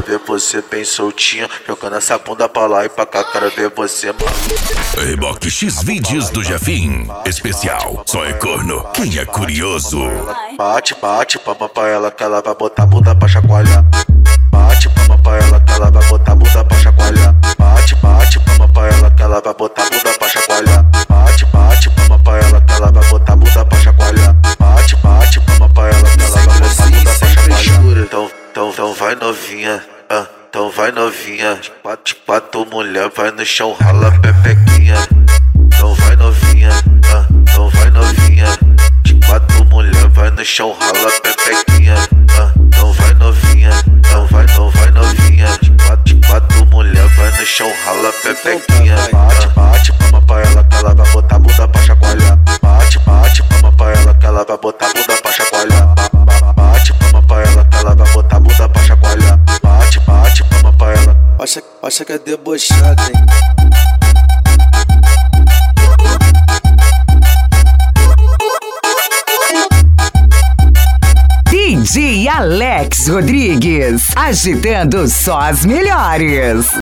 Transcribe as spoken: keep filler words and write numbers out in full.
quero ver você bem soltinho, jogando essa bunda pra lá e pra cá, quero ver você, mano. Reboque X vídeos do Jefim. Especial, só é corno quem é curioso. Bate, bate, palma pra ela que ela vai botar a bunda pra chacoalhar. Bate, palma pra ela que ela vai botar a bunda pra chacoalhar. Bate, bate, palma pra ela que ela vai botar a bunda pra chacoalhar. Bate, bate, palma pra ela que ela vai botar a bunda pra chacoalhar. Bate, bate, palma pra ela que ela vai botar a bunda pra chacoalhar. Então, então, então vai novinha, ah, então vai novinha. De quatro, de quatro mulher, vai no chão, rala pepequinha. Então vai novinha, ah, então vai novinha. De quatro mulher, vai no chão, rala pepequinha. Ah, então vai novinha, então vai, então vai novinha. De quatro, de quatro mulher, vai no chão, rala pepequinha. Bate, bate, palma pra ela que ela vai botar a bunda pra chacoalhar. Bate, bate, palma pra ela que ela vai botar a bunda pra chacoalhar. Bate, palma pra ela que ela vai botar a bunda pra chacoalhar. Bate, bate, palma pra ela. Acha, acha que é debochado, hein? D J Alex Rodrigues, agitando só as melhores.